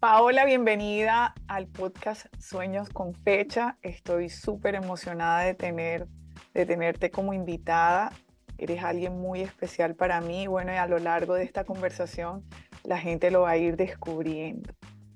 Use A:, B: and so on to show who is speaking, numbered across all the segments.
A: Paola, bienvenida al podcast Sueños con Fecha. Estoy súper emocionada de tenerte como invitada. Eres alguien muy especial para mí. Bueno, y a lo largo de esta conversación la gente lo va a ir descubriendo.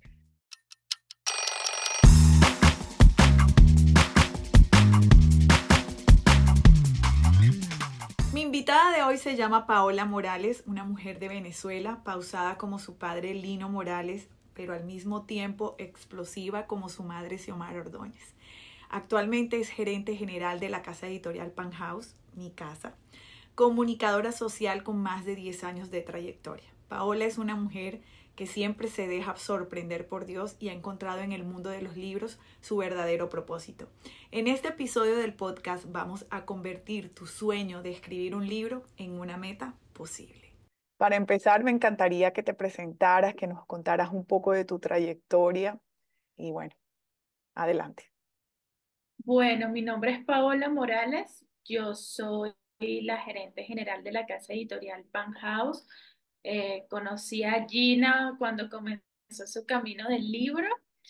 A: Mi invitada de hoy se llama Paola Morales, una mujer de Venezuela, pausada como su padre Lino Morales, pero al mismo tiempo explosiva como su madre Xiomara Ordóñez. Actualmente es gerente general de la casa editorial Penthouse, mi casa, comunicadora social con más de 10 años de trayectoria. Paola es una mujer que siempre se deja sorprender por Dios y ha encontrado en el mundo de los libros su verdadero propósito. En este episodio del podcast vamos a convertir tu sueño de escribir un libro en una meta posible. Para empezar, me encantaría que te presentaras, que nos contaras un poco de tu trayectoria y bueno, adelante.
B: Bueno, mi nombre es Paola Morales, yo soy la gerente general de la casa editorial Penthouse. Conocí a Gina cuando comenzó su camino del libro.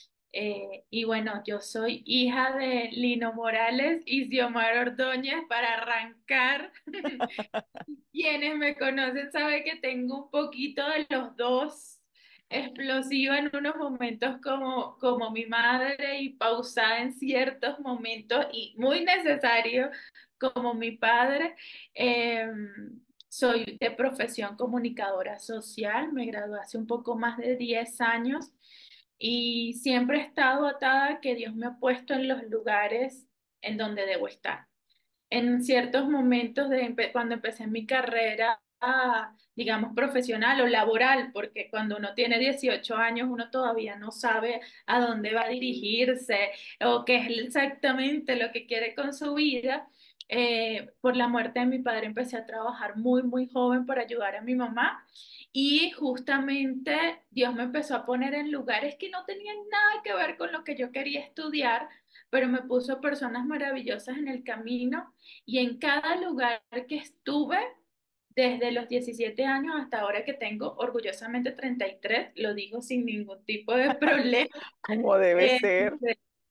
B: Y bueno, yo soy hija de Lino Morales y Xiomara Ordóñez para arrancar. Quienes me conocen saben que tengo un poquito de los dos, explosiva en unos momentos como mi madre y pausada en ciertos momentos y muy necesario como mi padre. Eh, Soy de profesión comunicadora social, me gradué hace un poco más de 10 años y siempre he estado atada a que Dios me ha puesto en los lugares en donde debo estar en ciertos momentos cuando empecé mi carrera, digamos, profesional o laboral, porque cuando uno tiene 18 años uno todavía no sabe a dónde va a dirigirse o qué es exactamente lo que quiere con su vida. Por la muerte de mi padre empecé a trabajar muy joven para ayudar a mi mamá y justamente Dios me empezó a poner en lugares que no tenían nada que ver con lo que yo quería estudiar, pero me puso personas maravillosas en el camino y en cada lugar que estuve, desde los 17 años hasta ahora que tengo orgullosamente 33, lo digo sin ningún tipo de problema.
A: Como debe
B: eh,
A: ser.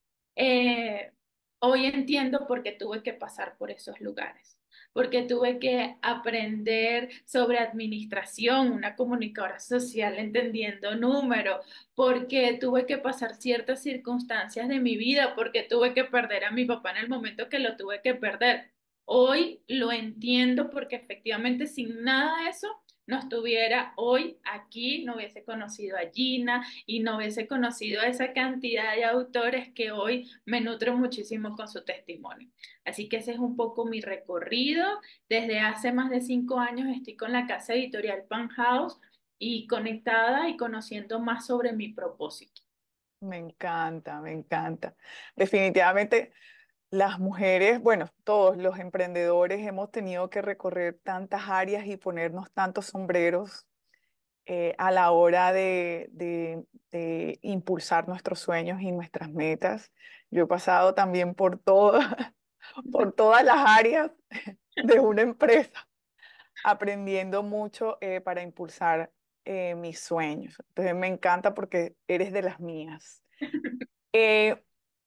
B: eh, Hoy entiendo por qué tuve que pasar por esos lugares, porque tuve que aprender sobre administración, una comunicadora social entendiendo números, porque tuve que pasar ciertas circunstancias de mi vida, porque tuve que perder a mi papá en el momento que lo tuve que perder. Hoy lo entiendo porque efectivamente sin nada de eso no estuviera hoy aquí, no hubiese conocido a Gina y no hubiese conocido a esa cantidad de autores que hoy me nutro muchísimo con su testimonio. Así que ese es un poco mi recorrido. Desde hace más de 5 años estoy con la casa editorial Penthouse y conectada y conociendo más sobre mi propósito.
A: Me encanta, me encanta. Definitivamente las mujeres, bueno, todos los emprendedores hemos tenido que recorrer tantas áreas y ponernos tantos sombreros a la hora de impulsar nuestros sueños y nuestras metas. Yo he pasado también por por todas las áreas de una empresa, aprendiendo mucho para impulsar mis sueños. Entonces me encanta porque eres de las mías. Eh,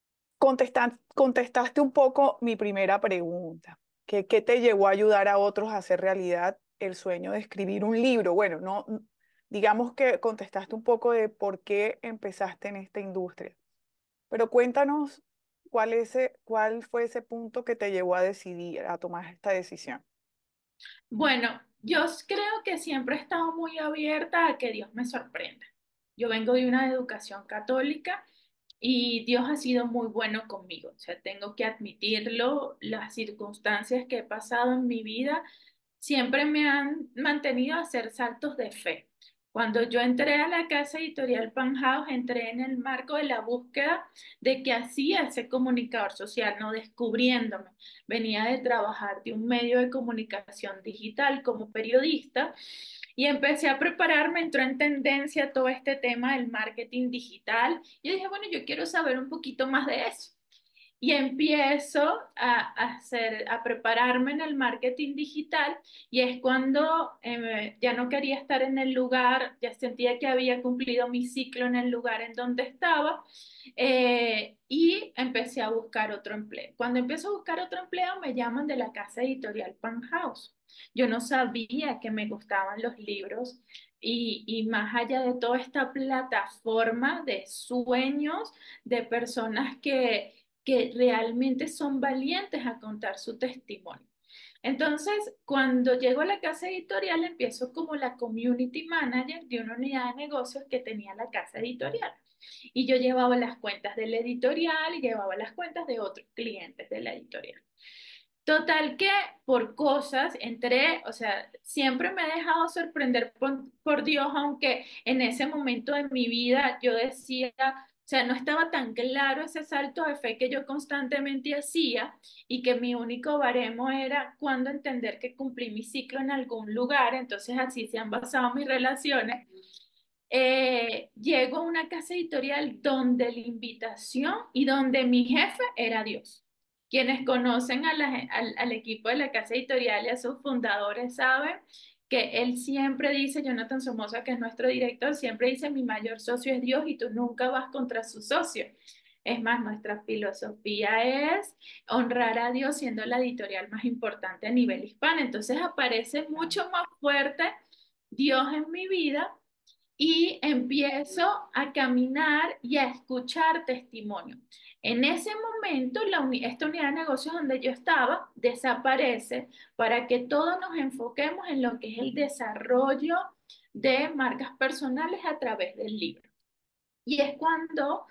A: contestaste un poco mi primera pregunta, que ¿qué te llevó a ayudar a otros a hacer realidad el sueño de escribir un libro? Bueno, no, digamos que contestaste un poco de por qué empezaste en esta industria, pero cuéntanos cuál fue ese punto que te llevó a decidir, a tomar esta decisión.
B: Bueno, yo creo que siempre he estado muy abierta a que Dios me sorprenda. Yo vengo de una educación católica y Dios ha sido muy bueno conmigo. O sea, tengo que admitirlo, las circunstancias que he pasado en mi vida siempre me han mantenido a hacer saltos de fe. Cuando yo entré a la casa editorial Penthouse, entré en el marco de la búsqueda de qué hacía ese comunicador social, no descubriéndome. Venía de trabajar de un medio de comunicación digital como periodista y empecé a prepararme, entró en tendencia todo este tema del marketing digital. Yo dije, bueno, yo quiero saber un poquito más de eso. y empiezo a prepararme en el marketing digital y es cuando ya no quería estar en el lugar, ya sentía que había cumplido mi ciclo en el lugar en donde estaba y empecé a buscar otro empleo. Cuando empiezo a buscar otro empleo me llaman de la casa editorial Pan House. Yo no sabía que me gustaban los libros y más allá de toda esta plataforma de sueños, de personas que realmente son valientes a contar su testimonio. Entonces, cuando llego a la casa editorial, empiezo como la community manager de una unidad de negocios que tenía la casa editorial. Y yo llevaba las cuentas de la editorial y llevaba las cuentas de otros clientes de la editorial. Total que por cosas entré, o sea, siempre me he dejado sorprender por Dios, aunque en ese momento de mi vida yo decía, o sea, no estaba tan claro ese salto de fe que yo constantemente hacía y que mi único baremo era cuando entender que cumplí mi ciclo en algún lugar, entonces así se han basado mis relaciones. Llego a una casa editorial donde la invitación y donde mi jefe era Dios. Quienes conocen al equipo de la casa editorial y a sus fundadores saben que él siempre dice, Jonathan Somoza, que es nuestro director, siempre dice, mi mayor socio es Dios y tú nunca vas contra su socio. Es más, nuestra filosofía es honrar a Dios siendo la editorial más importante a nivel hispano. Entonces aparece mucho más fuerte Dios en mi vida y empiezo a caminar y a escuchar testimonio. En ese momento, esta unidad de negocios donde yo estaba desaparece para que todos nos enfoquemos en lo que es el desarrollo de marcas personales a través del libro. Y es cuando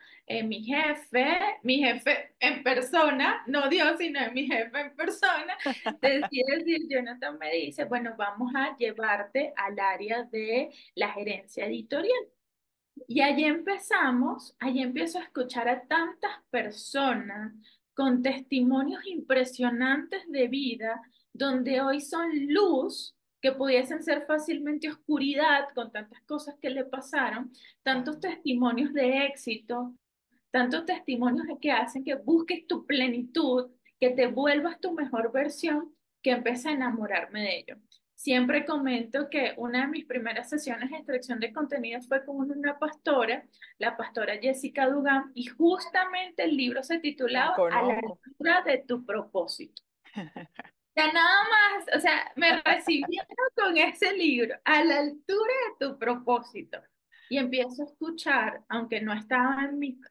B: mi jefe en persona, no Dios, sino mi jefe en persona, decide decir, Jonathan me dice, bueno, vamos a llevarte al área de la gerencia editorial. Y allí empezamos, allí empiezo a escuchar a tantas personas con testimonios impresionantes de vida, donde hoy son luz, que pudiesen ser fácilmente oscuridad con tantas cosas que le pasaron, tantos testimonios de éxito, tantos testimonios que hacen que busques tu plenitud, que te vuelvas tu mejor versión, que empecé a enamorarme de ello. Siempre comento que una de mis primeras sesiones de extracción de contenido fue con una pastora, la pastora Jessica Dugan, y justamente el libro se
A: La
B: titulaba A la
A: conozco.
B: altura de tu propósito. Ya nada más, o sea, me recibieron con ese libro, A la altura de tu propósito. Y empiezo a escuchar, aunque no estaba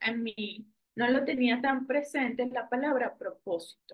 B: no lo tenía tan presente, la palabra propósito.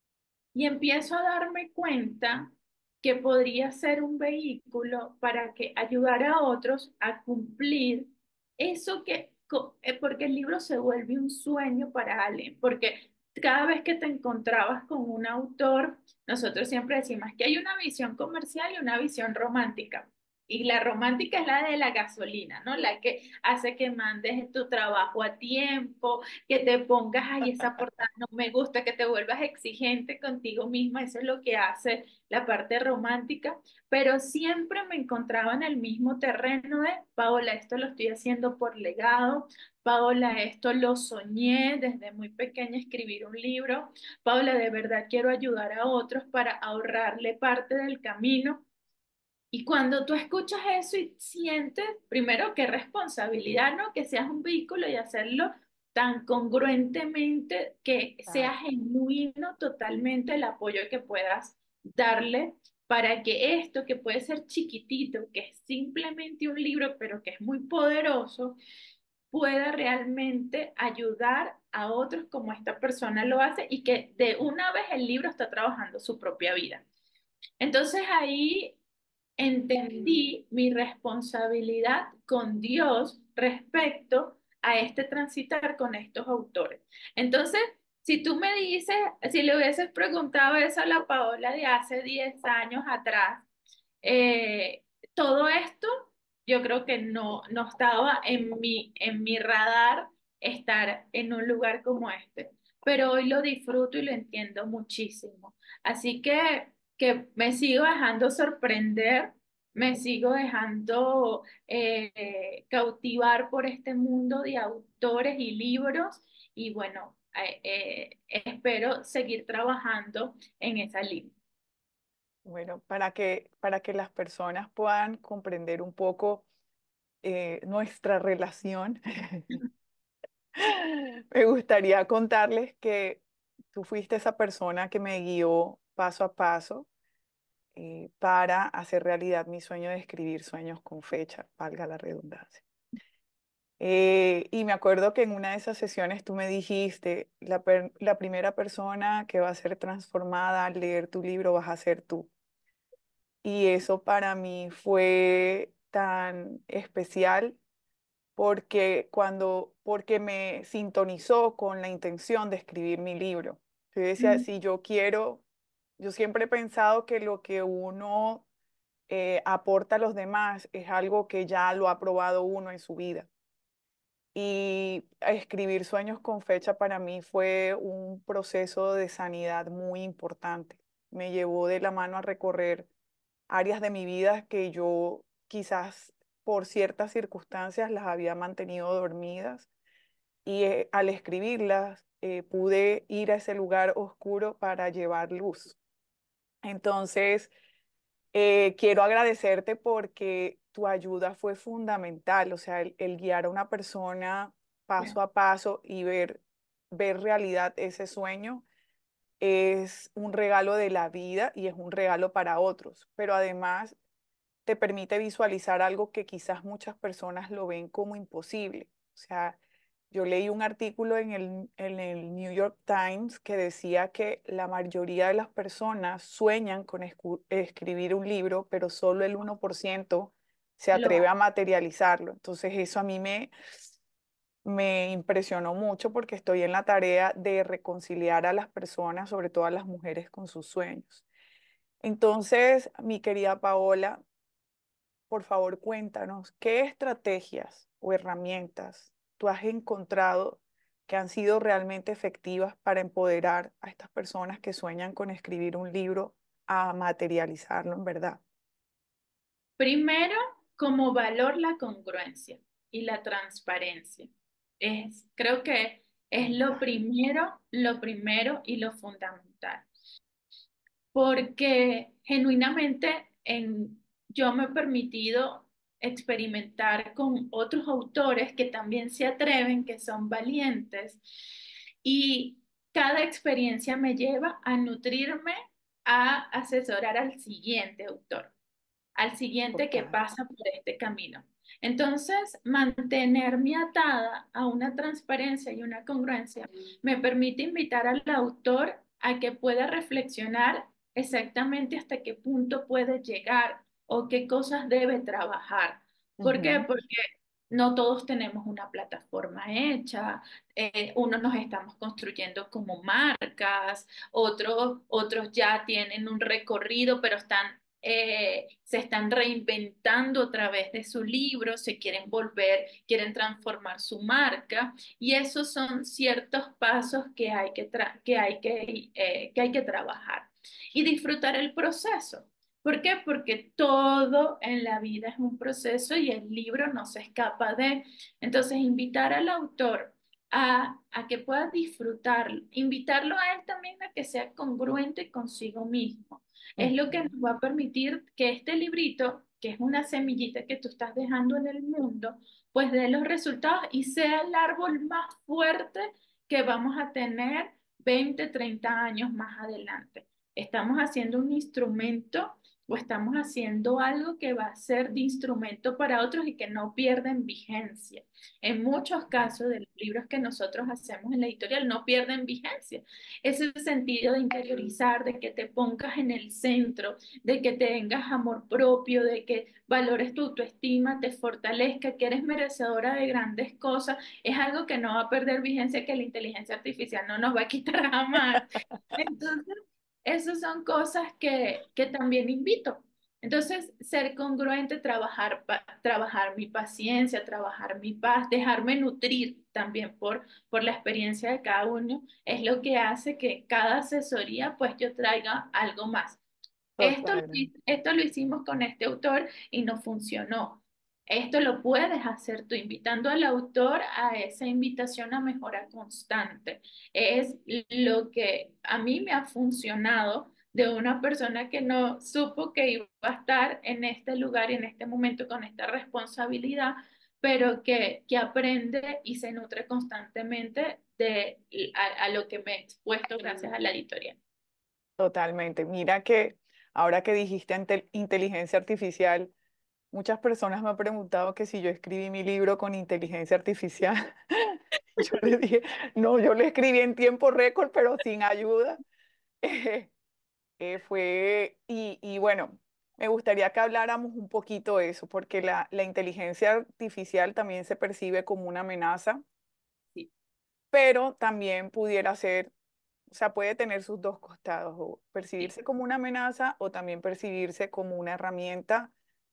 B: Y empiezo a darme cuenta que podría ser un vehículo para que ayudara a otros a cumplir eso porque el libro se vuelve un sueño para alguien, porque cada vez que te encontrabas con un autor, nosotros siempre decimos que hay una visión comercial y una visión romántica. Y la romántica es la de la gasolina, ¿no? La que hace que mandes tu trabajo a tiempo, que te pongas, ay, esa portada no me gusta, que te vuelvas exigente contigo misma, eso es lo que hace la parte romántica, pero siempre me encontraba en el mismo terreno de, Paola, esto lo estoy haciendo por legado, Paola, esto lo soñé desde muy pequeña escribir un libro, Paola, de verdad quiero ayudar a otros para ahorrarle parte del camino. Y cuando tú escuchas eso y sientes, primero, qué responsabilidad, ¿no? Que seas un vehículo y hacerlo tan congruentemente, que sea
A: Claro.
B: genuino totalmente el apoyo que puedas darle para que esto, que puede ser chiquitito, que es simplemente un libro, pero que es muy poderoso, pueda realmente ayudar a otros como esta persona lo hace y que de una vez el libro está trabajando su propia vida. Entonces ahí entendí mi responsabilidad con Dios respecto a este transitar con estos autores. Entonces, si tú me dices, si le hubieses preguntado eso a la Paola de hace 10 años atrás, eh, todo esto yo creo que no estaba en mi radar estar en un lugar como este, pero hoy lo disfruto y lo entiendo muchísimo. Así que me sigo dejando sorprender, me sigo dejando cautivar por este mundo de autores y libros y bueno, espero seguir trabajando en esa línea.
A: Bueno, para que las personas puedan comprender un poco nuestra relación, me gustaría contarles que tú fuiste esa persona que me guió paso a paso para hacer realidad mi sueño de escribir sueños con fecha, valga la redundancia. Y me acuerdo que en una de esas sesiones tú me dijiste, la primera persona que va a ser transformada al leer tu libro vas a ser tú. Y eso para mí fue tan especial porque me sintonizó con la intención de escribir mi libro. Yo decía,
B: Mm,
A: si yo quiero, yo siempre he pensado que lo que uno aporta a los demás es algo que ya lo ha probado uno en su vida. Y escribir sueños con fecha para mí fue un proceso de sanidad muy importante. Me llevó de la mano a recorrer áreas de mi vida que yo quizás por ciertas circunstancias las había mantenido dormidas y al escribirlas pude ir a ese lugar oscuro para llevar luz. Entonces, quiero agradecerte porque tu ayuda fue fundamental, o sea, el guiar a una persona paso
B: bien.
A: a paso y ver realidad ese sueño es un regalo de la vida y es un regalo para otros, pero además te permite visualizar algo que quizás muchas personas lo ven como imposible. O sea, yo leí un artículo en el New York Times que decía que la mayoría de las personas sueñan con escribir un libro, pero solo el 1% se
B: Lo
A: atreve
B: hago.
A: a materializarlo. Entonces eso a mí me impresionó mucho porque estoy en la tarea de reconciliar a las personas, sobre todo a las mujeres, con sus sueños. Entonces, mi querida Paola, por favor, cuéntanos, ¿qué estrategias o herramientas tú has encontrado que han sido realmente efectivas para empoderar a estas personas que sueñan con escribir un libro a materializarlo en verdad?
B: Primero, como valor la congruencia y la transparencia. Creo que es lo primero y lo fundamental. Porque genuinamente yo me he permitido experimentar con otros autores que también se atreven, que son valientes, y cada experiencia me lleva a nutrirme, a asesorar al siguiente autor, al siguiente que
A: Total.
B: pasa por este camino. Entonces, mantenerme atada a una transparencia y una congruencia me permite invitar al autor a que pueda reflexionar exactamente hasta qué punto puede llegar o qué cosas debe trabajar. ¿Por qué?
A: Ujú,
B: Porque no todos tenemos una plataforma hecha, unos nos estamos construyendo como marcas, otros ya tienen un recorrido, pero se están reinventando a través de su libro, se quieren volver, quieren transformar su marca, y esos son ciertos pasos que hay que trabajar y disfrutar el proceso. ¿Por qué? Porque todo en la vida es un proceso y el libro no se escapa de. Entonces, invitar al autor a que pueda disfrutarlo, invitarlo a él también a que sea congruente consigo mismo. Es lo que nos
A: ujú,
B: va a permitir que este librito, que es una semillita que tú estás dejando en el mundo, pues dé los resultados y sea el árbol más fuerte que vamos a tener 20, 30 años más adelante. Estamos haciendo un instrumento o estamos haciendo algo que va a ser de instrumento para otros y que no pierden vigencia. En muchos casos de los libros que nosotros hacemos en la editorial no pierden vigencia. Ese sentido de interiorizar, de que te pongas en el centro, de que tengas amor propio, de que valores tu autoestima, te fortalezca, que eres merecedora de grandes cosas, es algo que no va a perder vigencia, que la inteligencia artificial no nos va a quitar jamás. Entonces, esas son cosas que también invito. Entonces, ser congruente, trabajar mi paciencia, trabajar mi paz, dejarme nutrir también por la experiencia de cada uno, es lo que hace que cada asesoría, pues yo traiga algo más.
A: totalmente.
B: Esto lo hicimos con este autor y no funcionó. Esto lo puedes hacer tú invitando al autor a esa invitación a mejora constante. Es lo que a mí me ha funcionado de una persona que no supo que iba a estar en este lugar y en este momento con esta responsabilidad, pero que aprende y se nutre constantemente a lo que me he expuesto gracias a la editorial.
A: Totalmente. Mira que ahora que dijiste inteligencia artificial, muchas personas me han preguntado que si yo escribí mi libro con inteligencia artificial. Yo les dije, no, yo lo escribí en tiempo récord, pero sin ayuda. Y bueno, me gustaría que habláramos un poquito de eso, porque la inteligencia artificial también se percibe como una amenaza,
B: Sí,
A: pero también pudiera ser, o sea, puede tener sus dos costados, o
B: sí,
A: percibirse como una amenaza o también percibirse como una herramienta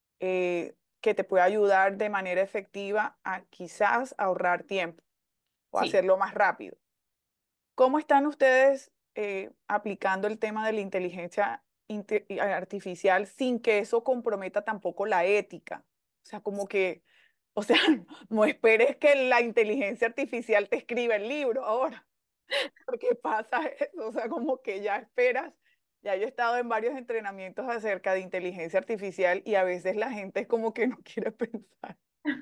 A: que te puede ayudar de manera efectiva a quizás ahorrar tiempo o
B: sí.
A: hacerlo más rápido. ¿Cómo están ustedes aplicando el tema de la inteligencia artificial sin que eso comprometa tampoco la ética? O sea, como que, o sea, no esperes que la inteligencia artificial te escriba el libro ahora, porque pasa eso, o sea, como que ya esperas. Ya yo he estado en varios entrenamientos acerca de inteligencia artificial y a veces la gente es como que no quiere pensar.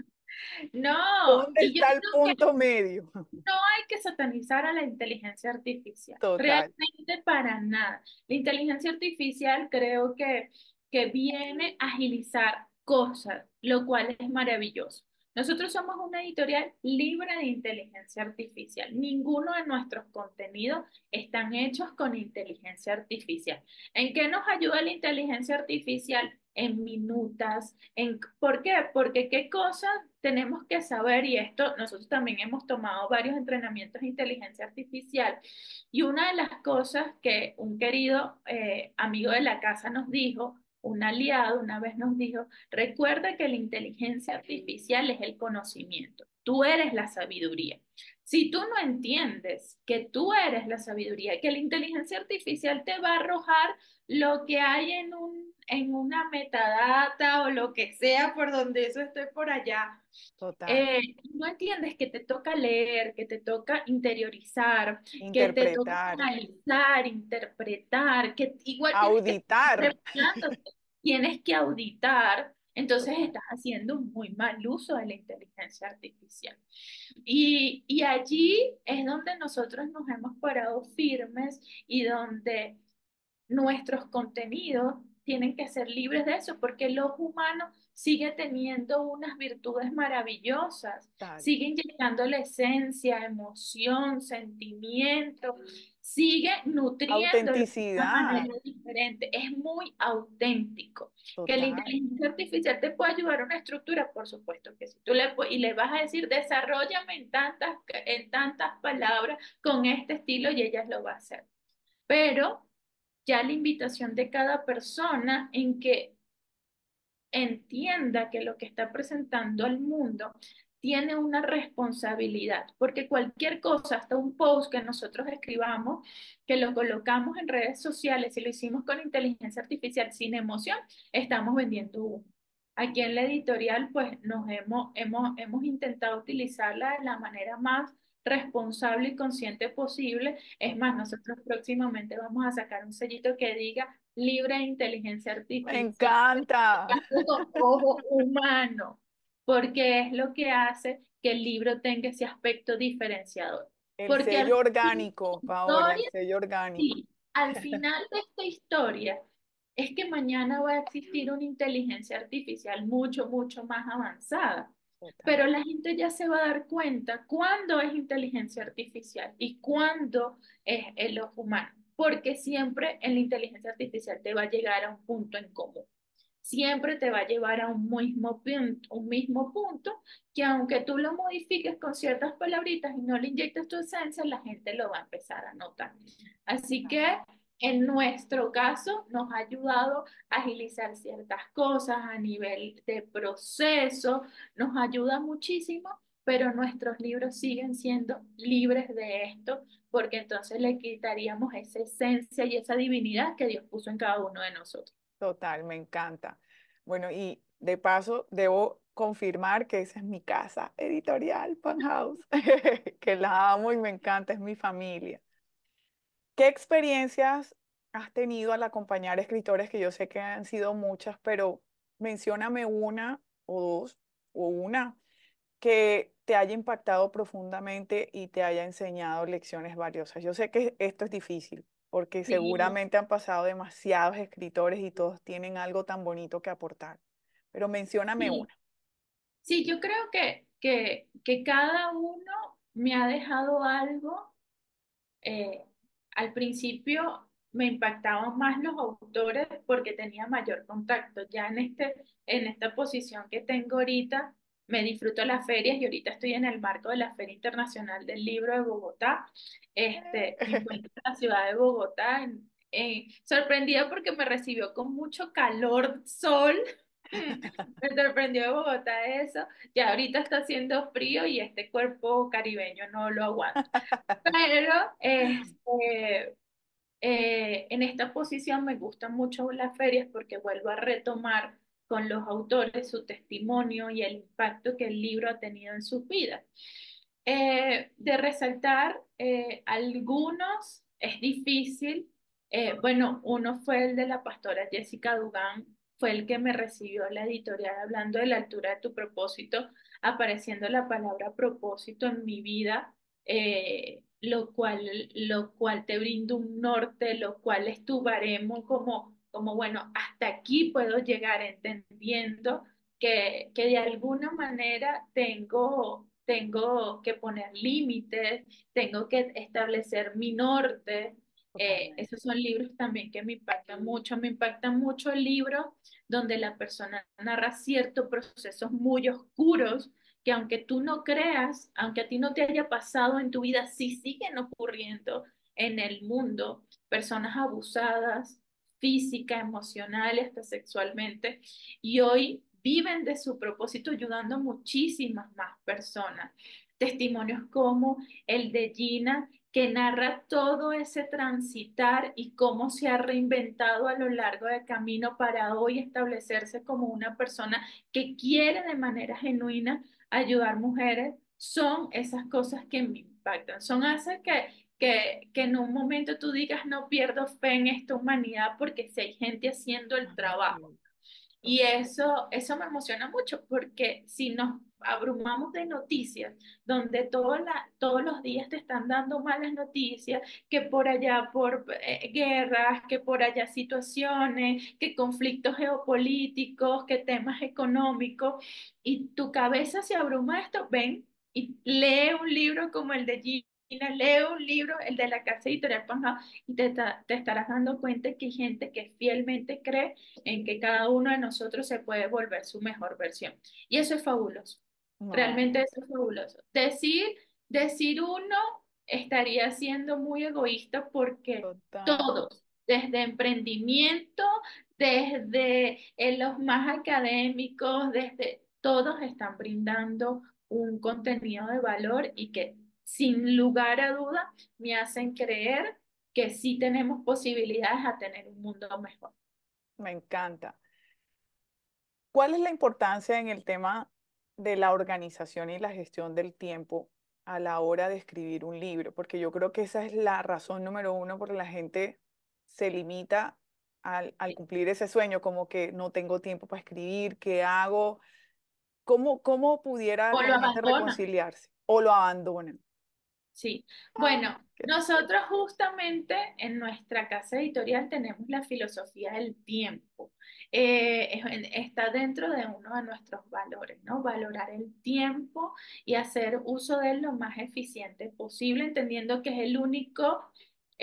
B: No,
A: ¿Dónde
B: y yo
A: está el
B: digo que
A: punto medio?
B: no hay que satanizar a la inteligencia artificial,
A: Total,
B: realmente para nada. La inteligencia artificial creo que viene a agilizar cosas, lo cual es maravilloso. Nosotros somos una editorial libre de inteligencia artificial. Ninguno de nuestros contenidos están hechos con inteligencia artificial. ¿En qué nos ayuda la inteligencia artificial? En minutas. ¿Por qué? Porque qué cosas tenemos que saber, y esto nosotros también hemos tomado varios entrenamientos de inteligencia artificial, y una de las cosas que un querido amigo de la casa nos dijo, un aliado una vez nos dijo, recuerda que la inteligencia artificial es el conocimiento, tú eres la sabiduría. Si tú no entiendes que tú eres la sabiduría, que la inteligencia artificial te va a arrojar lo que hay en una metadata o lo que sea por donde eso esté por allá,
A: total.
B: no entiendes que te toca leer, que te toca interiorizar, que te toca
A: Interpretar,
B: analizar, interpretar, que igual tienes que estar
A: auditar.
B: preparándote, tienes que auditar, entonces
A: Total.
B: estás haciendo un muy mal uso de la inteligencia artificial. Y allí es donde nosotros nos hemos parado firmes y donde nuestros contenidos tienen que ser libres de eso, porque el ojo humano sigue teniendo unas virtudes maravillosas,
A: Total.
B: sigue inyectando la esencia, emoción, sentimiento, sigue nutriéndolo de una
A: Autenticidad,
B: manera diferente, es muy auténtico. Que la
A: total.
B: inteligencia artificial te puede ayudar a una estructura, por supuesto que sí. Tú y le vas a decir, desarrollame en tantas palabras con este estilo y ella lo va a hacer. Pero ya la invitación de cada persona en que entienda que lo que está presentando al mundo tiene una responsabilidad, porque cualquier cosa, hasta un post que nosotros escribamos, que lo colocamos en redes sociales y lo hicimos con inteligencia artificial sin emoción, estamos vendiendo humo. Aquí en la editorial, pues hemos intentado utilizarla de la manera más responsable y consciente posible. Es más,
A: Total.
B: nosotros próximamente vamos a sacar un sellito que diga libre de inteligencia
A: Me
B: artificial
A: encanta.
B: con ojo humano, porque es lo que hace que el libro tenga ese aspecto diferenciador.
A: El
B: Porque al
A: sello
B: fin
A: orgánico,
B: de la
A: Paola, el
B: historia,
A: sello orgánico.
B: sí, al final de esta historia, es que mañana va a existir una inteligencia artificial mucho, mucho más avanzada.
A: Total.
B: Pero la gente ya se va a dar cuenta cuándo es inteligencia artificial y cuándo es el ojo humano, porque siempre en la inteligencia artificial te va a llegar a un punto en común, siempre te va a llevar a un mismo punto que aunque tú lo modifiques con ciertas palabritas y no le inyectes tu esencia, la gente lo va a empezar a notar. Así que en nuestro caso nos ha ayudado a agilizar ciertas cosas a nivel de proceso, nos ayuda muchísimo, pero nuestros libros siguen siendo libres de esto, porque entonces le quitaríamos esa esencia y esa divinidad que Dios puso en cada uno de nosotros.
A: Total, me encanta. Bueno, y de paso, debo confirmar que esa es mi casa editorial, Pan House, que la amo y me encanta, es mi familia. ¿Qué experiencias has tenido al acompañar escritores que yo sé que han sido muchas, pero mencióname una o dos o una que te haya impactado profundamente y te haya enseñado lecciones valiosas? Yo sé que esto es difícil porque
B: Sí,
A: seguramente han pasado demasiados escritores y todos tienen algo tan bonito que aportar, pero mencióname
B: sí,
A: una.
B: sí, yo creo que cada uno me ha dejado algo. eh, Al principio me impactaban más los autores porque tenía mayor contacto. Ya en esta posición que tengo ahorita, me disfruto las ferias y ahorita estoy en el marco de la Feria Internacional del Libro de Bogotá. Me encuentro en la ciudad de Bogotá, sorprendida porque me recibió con mucho calor, sol. Me sorprendió de Bogotá eso. Ya ahorita está haciendo frío y este cuerpo caribeño no lo aguanta. Pero en esta posición me gustan mucho las ferias porque vuelvo a retomar con los autores su testimonio y el impacto que el libro ha tenido en sus vidas. De resaltar algunos es difícil. Bueno, uno fue el de la pastora Jessica Dugan, fue el que me recibió la editorial hablando de la altura de tu propósito, apareciendo la palabra propósito en mi vida, lo cual te brinda un norte, lo cual es tu baremo como bueno, hasta aquí puedo llegar entendiendo que de alguna manera tengo que poner límites, tengo que establecer mi norte.
A: Totalmente.
B: Esos son libros también que me impactan mucho. Me impactan mucho libros donde la persona narra ciertos procesos muy oscuros que aunque tú no creas, aunque a ti no te haya pasado en tu vida, sí siguen ocurriendo en el mundo. Personas abusadas física, emocional y hasta sexualmente, y hoy viven de su propósito ayudando a muchísimas más personas. Testimonios como el de Gina, que narra todo ese transitar y cómo se ha reinventado a lo largo del camino para hoy establecerse como una persona que quiere de manera genuina ayudar mujeres, son esas cosas que me impactan. Son esas que en un momento tú digas, no pierdo fe en esta humanidad porque si hay gente haciendo el
A: Ay,
B: trabajo.
A: sí,
B: Y
A: total.
B: eso me emociona mucho porque si nos abrumamos de noticias, donde todos los días te están dando malas noticias, que por allá por guerras, que por allá situaciones, que conflictos geopolíticos, que temas económicos, y tu cabeza se abruma de esto, ven y lee un libro como el de Gina, lee un libro, el de la Casa Editorial Panjá, y te estarás dando cuenta que hay gente que fielmente cree en que cada uno de nosotros se puede volver su mejor versión. Y eso es fabuloso. Realmente
A: No,
B: eso es fabuloso. Decir uno estaría siendo muy egoísta porque
A: total.
B: todos, desde emprendimiento, desde los más académicos, desde todos están brindando un contenido de valor y que sin lugar a duda me hacen creer que sí tenemos posibilidades a tener un mundo mejor.
A: Me encanta. ¿Cuál es la importancia en el tema de la organización y la gestión del tiempo a la hora de escribir un libro? Porque yo creo que esa es la razón número uno por la gente se limita al cumplir ese sueño, como que no tengo tiempo para escribir, ¿qué hago? ¿Cómo pudiera
B: O
A: la
B: lo
A: gente
B: abandonan.
A: reconciliarse? ¿O lo abandonan?
B: Sí,
A: Ah,
B: bueno,
A: qué tristeza.
B: nosotros justamente en nuestra casa editorial tenemos la filosofía del tiempo. Está dentro de uno de nuestros valores, ¿no? Valorar el tiempo y hacer uso de él lo más eficiente posible, entendiendo que es el único,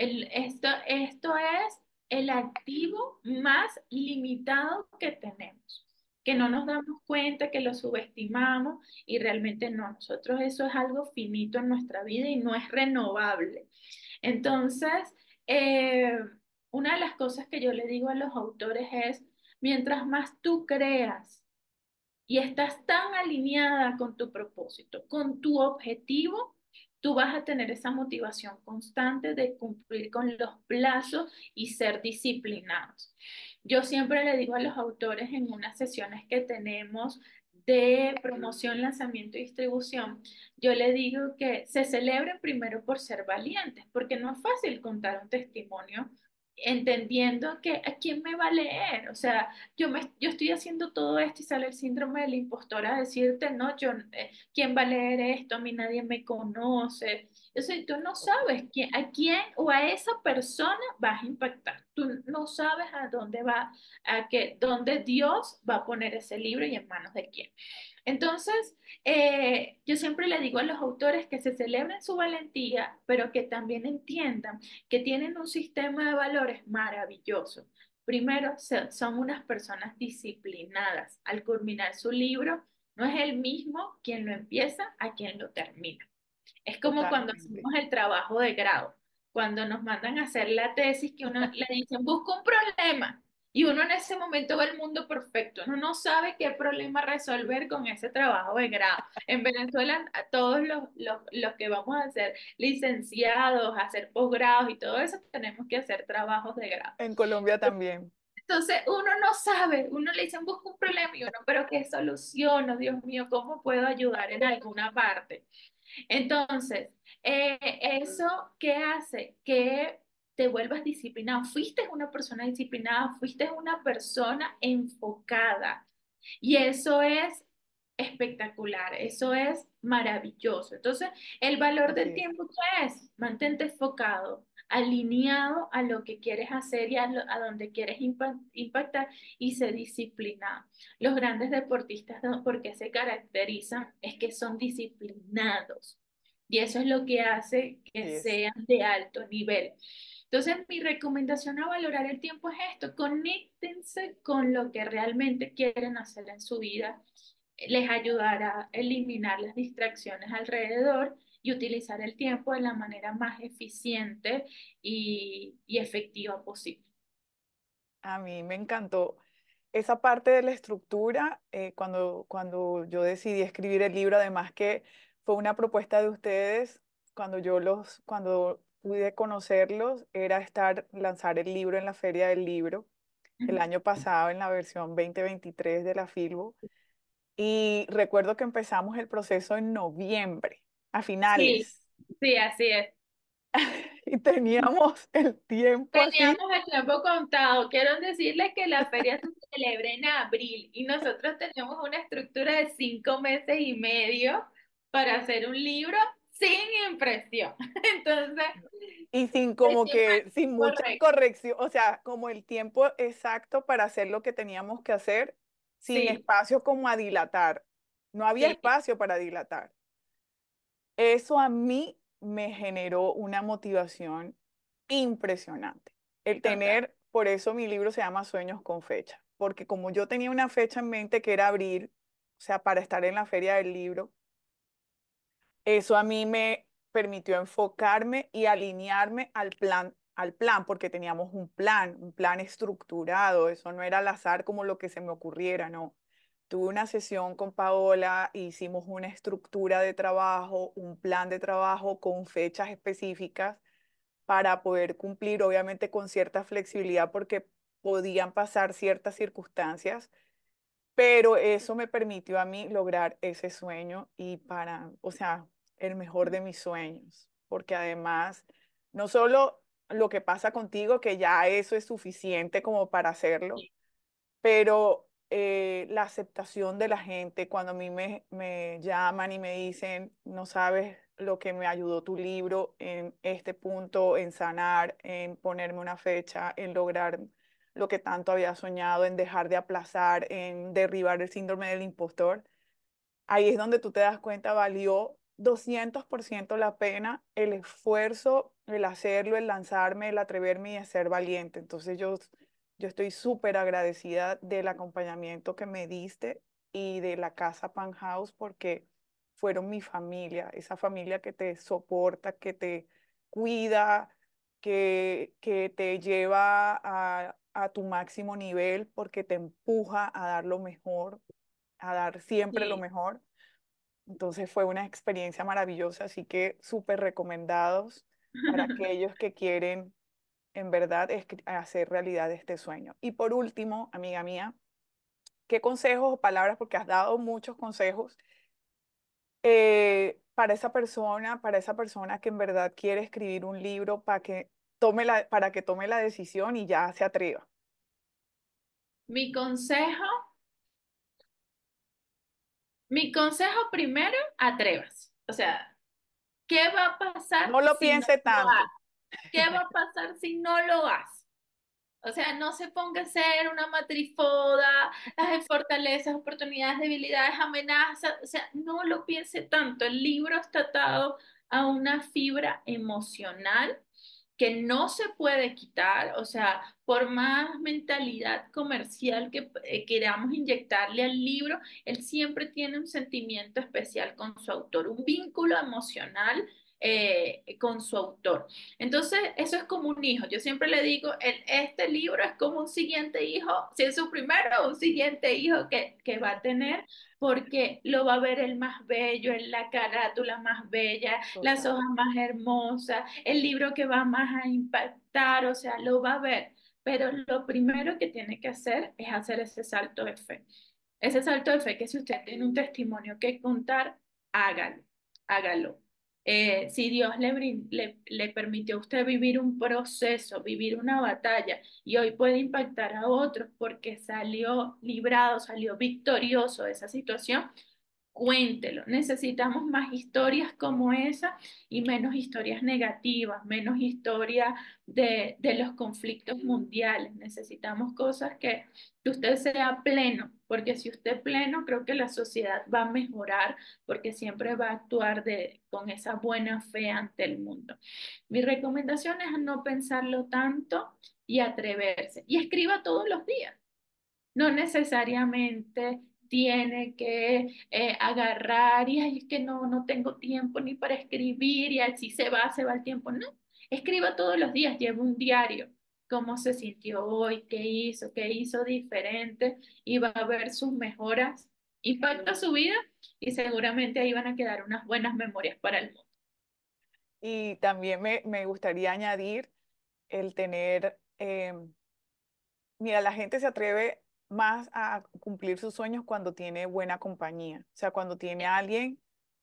B: esto es el activo más limitado que tenemos, que no nos
A: Total.
B: damos cuenta, que lo subestimamos y realmente no, nosotros eso es algo finito en nuestra vida y no es renovable. Entonces, eh, una de las cosas que yo le digo a los autores es, mientras más tú creas y estás tan alineada con tu propósito, con tu objetivo, tú vas a tener esa motivación constante de cumplir con los plazos y ser disciplinados. Yo siempre le digo a los autores en unas sesiones que tenemos de promoción, lanzamiento y distribución, yo le digo que se celebren primero por ser valientes, porque no es fácil contar un testimonio entendiendo que a quién me va a leer. O sea, yo estoy haciendo todo esto y sale el síndrome del impostor a decirte, no, ¿quién va a leer esto? A mí nadie me conoce. O sea, tú no sabes a quién o a esa persona vas a impactar. Tú no sabes a dónde va, dónde Dios va a poner ese libro y en manos de quién. Entonces, yo siempre le digo a los autores que se celebren su valentía, pero que también entiendan que tienen un sistema de valores maravilloso. Primero, son unas personas disciplinadas. Al culminar su libro, no es el mismo quien lo empieza a quien lo termina. Es como cuando
A: Totalmente.
B: hacemos el trabajo de grado, cuando nos mandan a hacer la tesis, que uno le dicen, busca un problema, y uno en ese momento ve el mundo perfecto, uno no sabe qué problema resolver con ese trabajo de grado. En Venezuela, a todos los que vamos a ser licenciados, a hacer posgrados y todo eso, tenemos que hacer trabajos de grado.
A: En Colombia también.
B: Entonces uno no sabe, uno le dicen busca un problema y uno, pero ¿qué soluciono? Dios mío, ¿cómo puedo ayudar en alguna parte? Entonces, ¿eso qué hace? Que te vuelvas disciplinado. Fuiste una persona disciplinada, fuiste una persona enfocada. Y eso es espectacular, eso es maravilloso. Entonces, el valor
A: Así
B: del
A: es.
B: tiempo, ¿qué es? Mantente enfocado, alineado a lo que quieres hacer y a donde quieres impactar y ser disciplinado. Los grandes deportistas, ¿no? Porque se caracterizan es que son disciplinados. Y eso es lo que hace que
A: Así es.
B: sean de alto nivel. Entonces, mi recomendación a valorar el tiempo es esto, conéctense con lo que realmente quieren hacer en su vida, les ayudará a eliminar las distracciones alrededor y utilizar el tiempo de la manera más eficiente y efectiva posible.
A: A mí me encantó esa parte de la estructura cuando yo decidí escribir el libro, además que fue una propuesta de ustedes, cuando pude conocerlos, era lanzar el libro en la Feria del Libro el
B: Ujú.
A: año pasado en la versión 2023 de la Filbo. Y recuerdo que empezamos el proceso en noviembre, a
B: Sí,
A: finales,
B: sí, así es.
A: y teníamos el tiempo así.
B: Teníamos el tiempo contado. Quiero decirles que la feria se celebra en abril y nosotros tenemos una estructura de 5 meses y medio para hacer un libro sin impresión. Entonces,
A: Y sin como
B: decimos
A: que, sin mucha
B: correcto.
A: corrección, o sea, como el tiempo exacto para hacer lo que teníamos que hacer, sin
B: Sí,
A: espacio como a dilatar. No había
B: sí,
A: espacio para dilatar. Eso a mí me generó una motivación impresionante. El
B: total.
A: tener, por eso mi libro se llama Sueños con fecha, porque como yo tenía una fecha en mente que era abril, o sea, para estar en la feria del libro, eso a mí me permitió enfocarme y alinearme al plan, porque teníamos un plan estructurado, eso no era al azar como lo que se me ocurriera, no. Tuve una sesión con Paola, hicimos una estructura de trabajo, un plan de trabajo con fechas específicas para poder cumplir, obviamente con cierta flexibilidad, porque podían pasar ciertas circunstancias, pero eso me permitió a mí lograr ese sueño o sea, el mejor de mis sueños, porque además, no solo lo que pasa contigo, que ya eso es suficiente como para hacerlo, pero la aceptación de la gente cuando a mí me llaman y me dicen, no sabes lo que me ayudó tu libro en este punto, en sanar, en ponerme una fecha, en lograr lo que tanto había soñado, en dejar de aplazar, en derribar el síndrome del impostor. Ahí es donde tú te das cuenta, valió 200% la pena el esfuerzo, el hacerlo, el lanzarme, el atreverme y el ser valiente. Entonces yo estoy súper agradecida del acompañamiento que me diste y de la casa Pan House porque fueron mi familia, esa familia que te soporta, que te cuida, que te lleva a tu máximo nivel porque te empuja a dar lo mejor, a dar siempre lo
B: Sí.
A: mejor. Entonces fue una experiencia maravillosa, así que súper recomendados para aquellos que quieren en verdad hacer realidad este sueño. Y por último, amiga mía, ¿qué consejos o palabras, porque has dado muchos consejos, para esa persona que en verdad quiere escribir un libro para que tome la decisión y ya se atreva?
B: Mi consejo, mi consejo primero, atrévase. O sea, ¿qué va a pasar
A: No lo
B: si no
A: piense
B: lo
A: tanto.
B: haces? ¿Qué va a pasar si no lo haces? O sea, no se ponga a ser una matrifoda, las fortalezas, oportunidades, debilidades, amenazas. O sea, no lo piense tanto. El libro está atado a una fibra emocional que no se puede quitar. O sea, por más mentalidad comercial que queramos inyectarle al libro, él siempre tiene un sentimiento especial con su autor, un vínculo emocional con su autor. Entonces, eso es como un hijo. Yo siempre le digo, este libro es como un siguiente hijo, si es su primero, un siguiente hijo que va a tener, porque lo va a ver el más bello, en la carátula más bella, las
A: Total.
B: hojas más hermosas, el libro que va más a impactar, o sea, lo va a ver. Pero lo primero que tiene que hacer es hacer ese salto de fe. Ese salto de fe que si usted tiene un testimonio que contar, hágalo, hágalo. Si Dios le permitió a usted vivir un proceso, vivir una batalla, y hoy puede impactar a otros porque salió librado, salió victorioso de esa situación, cuéntelo. Necesitamos más historias como esa y menos historias negativas, menos historias de los conflictos mundiales. Necesitamos cosas que usted sea pleno, porque si usted es pleno, creo que la sociedad va a mejorar, porque siempre va a actuar con esa buena fe ante el mundo. Mi recomendación es no pensarlo tanto y atreverse. Y escriba todos los días. No necesariamente tiene que agarrar y ay, es que no tengo tiempo ni para escribir y así se va el tiempo. No, escriba todos los días, lleve un diario, cómo se sintió hoy, qué hizo diferente y va a ver sus mejoras, impacta su vida y seguramente ahí van a quedar unas buenas memorias para el mundo.
A: Y también me gustaría añadir el tener, mira, la gente se atreve más a cumplir sus sueños cuando tiene buena compañía, o sea, cuando tiene a alguien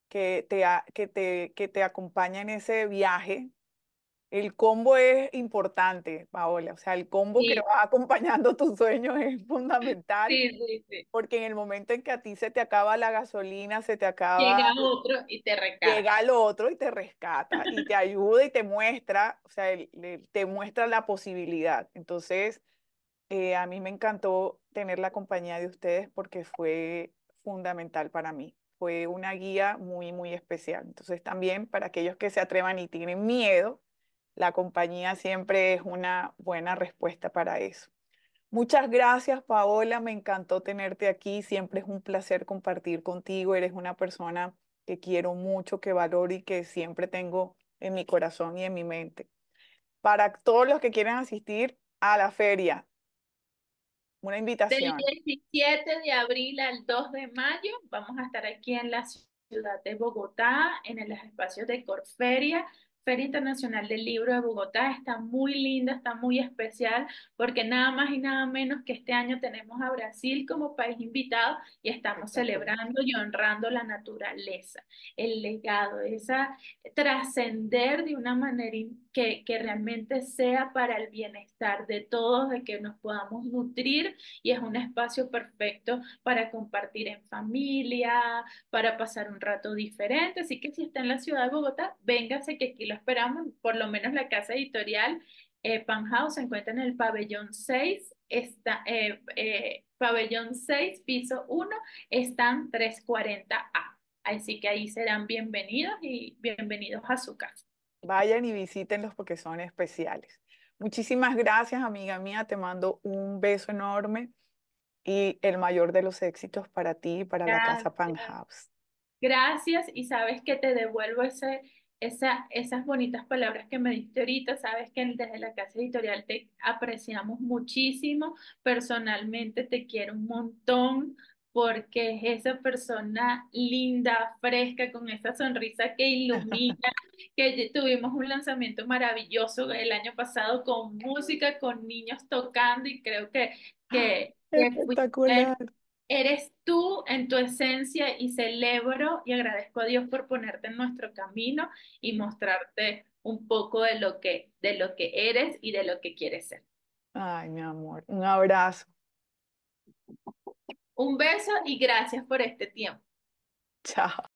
A: que te acompaña en ese viaje. El combo es importante, Paola, o sea, el combo que
B: Sí,
A: va acompañando tus sueños es fundamental,
B: sí, sí, sí.
A: porque en el momento en que a ti se te acaba la gasolina, se te acaba,
B: Llega otro y te
A: llega
B: recarga.
A: el otro y te rescata y te ayuda y te muestra, o sea, te muestra la posibilidad. Entonces, a mí me encantó tener la compañía de ustedes porque fue fundamental para mí. Fue una guía muy, muy especial. Entonces, también para aquellos que se atrevan y tienen miedo, la compañía siempre es una buena respuesta para eso. Muchas gracias, Paola. Me encantó tenerte aquí. Siempre es un placer compartir contigo. Eres una persona que quiero mucho, que valoro y que siempre tengo en mi corazón y en mi mente. Para todos los que quieran asistir a la feria, una
B: Del
A: invitación.
B: 17 de abril al 2 de mayo vamos a estar aquí en la ciudad de Bogotá, en los espacios de Corferia. Feria Internacional del Libro de Bogotá está muy linda, está muy especial, porque nada más y nada menos que este año tenemos a Brasil como país invitado y estamos
A: Espectacular.
B: celebrando y honrando la naturaleza, el legado, esa trascender de una manera que realmente sea para el bienestar de todos, de que nos podamos nutrir y es un espacio perfecto para compartir en familia, para pasar un rato diferente. Así que si está en la ciudad de Bogotá, véngase que aquí lo esperamos. Por lo menos la casa editorial House se encuentra en el pabellón 6, pabellón 6 piso 1, están 340A. Así que ahí serán bienvenidos y bienvenidos a su casa.
A: Vayan y visítenlos porque son especiales. Muchísimas gracias, amiga mía. Te mando un beso enorme y el mayor de los éxitos para ti y para la casa Pan
B: Gracias.
A: House.
B: Gracias y sabes que te devuelvo esas bonitas palabras que me diste ahorita. Sabes que desde la casa editorial te apreciamos muchísimo. Personalmente te quiero un montón. porque es esa persona linda, fresca, con esa sonrisa que ilumina, que tuvimos un lanzamiento maravilloso el año pasado con música, con niños tocando y creo que
A: Espectacular.
B: eres tú en tu esencia y celebro y agradezco a Dios por ponerte en nuestro camino y mostrarte un poco de lo que eres y de lo que quieres ser.
A: Ay, mi amor, un abrazo.
B: Un beso y gracias por este tiempo.
A: Chao.